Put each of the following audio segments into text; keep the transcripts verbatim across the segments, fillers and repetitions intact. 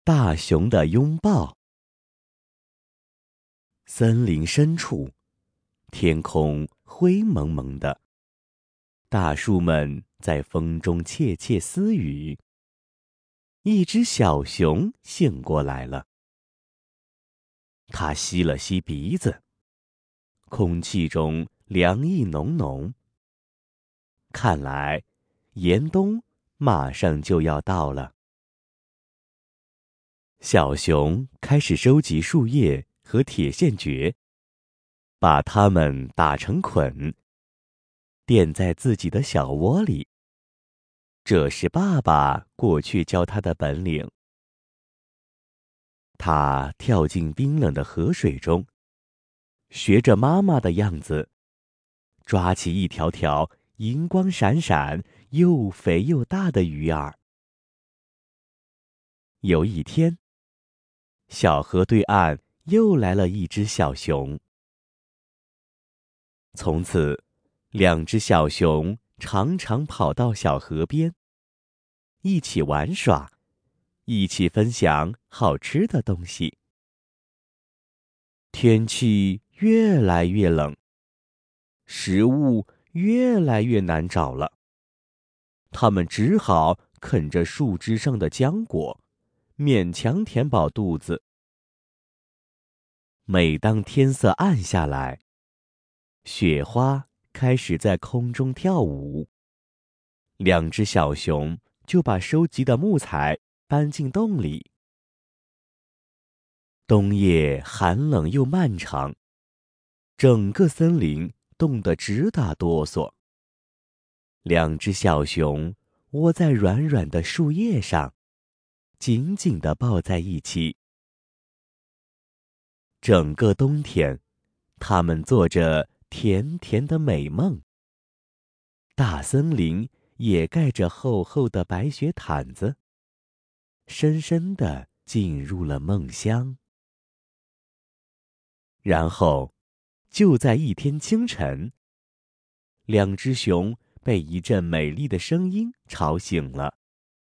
大熊的拥抱。森林深处，天空灰蒙蒙的，大树们在风中窃窃私语。一只小熊醒过来了，它吸了吸鼻子，空气中凉意浓浓。看来，严冬马上就要到了。小熊开始收集树叶和铁线蕨，把它们打成捆，垫在自己的小窝里。这是爸爸过去教他的本领。他跳进冰冷的河水中，学着妈妈的样子，抓起一条条银光闪闪、又肥又大的鱼儿。有一天，小河对岸又来了一只小熊。从此，两只小熊常常跑到小河边，一起玩耍，一起分享好吃的东西。天气越来越冷，食物越来越难找了，他们只好啃着树枝上的浆果，勉强填饱肚子。每当天色暗下来，雪花开始在空中跳舞，两只小熊就把收集的木材搬进洞里。冬夜寒冷又漫长，整个森林冻得直打哆嗦。两只小熊窝在软软的树叶上，紧紧地抱在一起。整个冬天，它们做着甜甜的美梦。大森林也盖着厚厚的白雪毯子，深深地进入了梦乡。然后，就在一天清晨，两只熊被一阵美丽的声音吵醒了。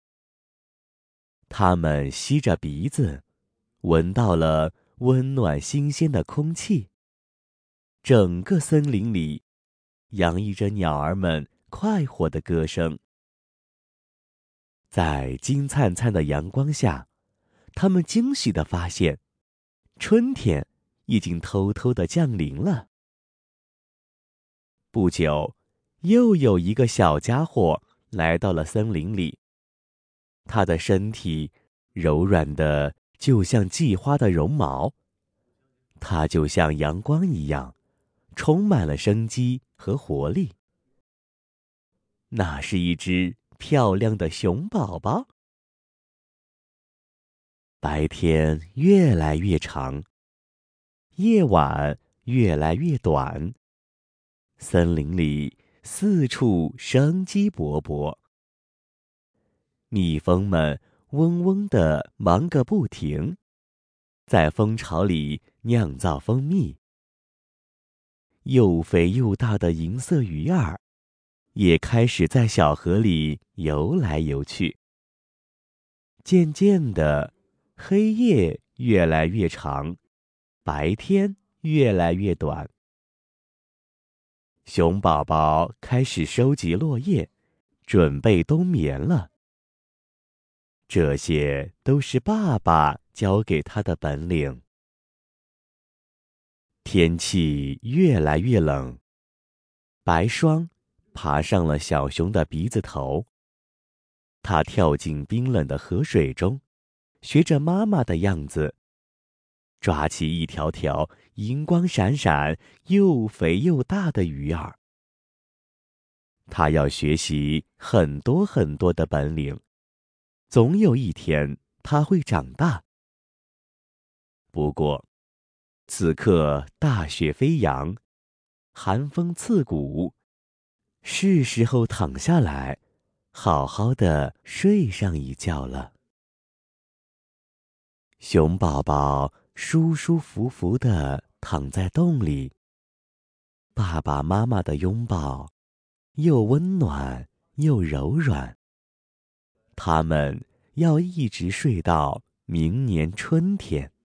它们吸着鼻子，闻到了温暖新鲜的空气。整个森林里，洋溢着鸟儿们快活的歌声。在金灿灿的阳光下，他们惊喜地发现，春天已经偷偷地降临了。不久，又有一个小家伙来到了森林里，他的身体柔软的就像蓟花的绒毛，它就像阳光一样，充满了生机和活力。那是一只漂亮的熊宝宝。白天越来越长，夜晚越来越短，森林里四处生机勃勃。蜜蜂们嗡嗡地忙个不停，在蜂巢里酿造蜂蜜。又肥又大的银色鱼儿也开始在小河里游来游去。渐渐的，黑夜越来越长，白天越来越短。熊宝宝开始收集落叶，准备冬眠了。这些都是爸爸教给他的本领。天气越来越冷，白霜爬上了小熊的鼻子头。它跳进冰冷的河水中，学着妈妈的样子，抓起一条条银光闪闪、又肥又大的鱼儿。它要学习很多很多的本领，总有一天它会长大。不过，此刻大雪飞扬，寒风刺骨，是时候躺下来，好好的睡上一觉了。熊宝宝舒舒服服地躺在洞里，爸爸妈妈的拥抱又温暖又柔软，他们要一直睡到明年春天。